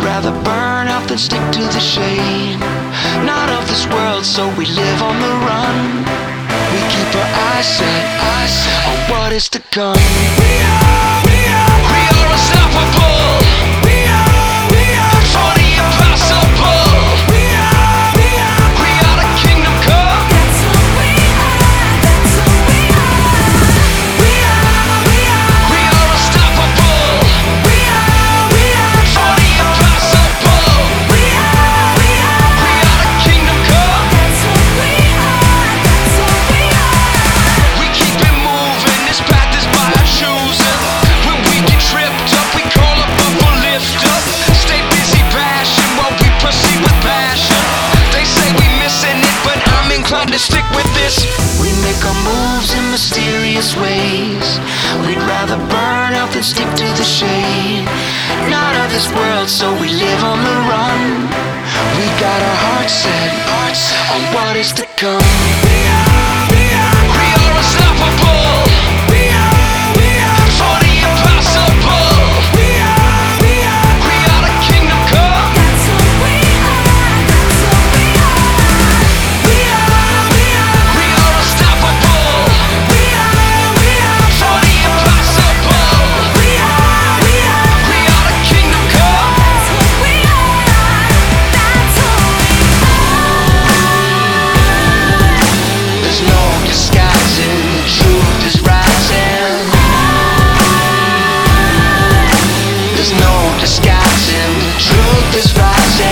rather burn out than stick to the shade. Not of this world, so we live on the run. We keep our eyes set on what is to come. We are unstoppable. For the impossible. We are the kingdom come. That's what we are. That's what we are. We are unstoppable. For the impossible. We are the kingdom come. That's what we are. That's what we are. We keep it moving, this path is by our choosing. When we get tripped up, we call up a lift up. Stay busy bashing while we proceed with passion. They say we missing it, but I'm inclined to stick with this. We make our moves in mysterious ways. We'd rather burn out than stick to the shade. Not of this world, so we live on the run. We got our hearts set on what is to come. We are unstoppable. For the impossible. We are the kingdom come. That's what we are. That's what we are. We are unstoppable. For the impossible. We are the kingdom come. That's what we are. That's what we are. There's no disguising, the truth is rising. There's no disguising, the truth is rising.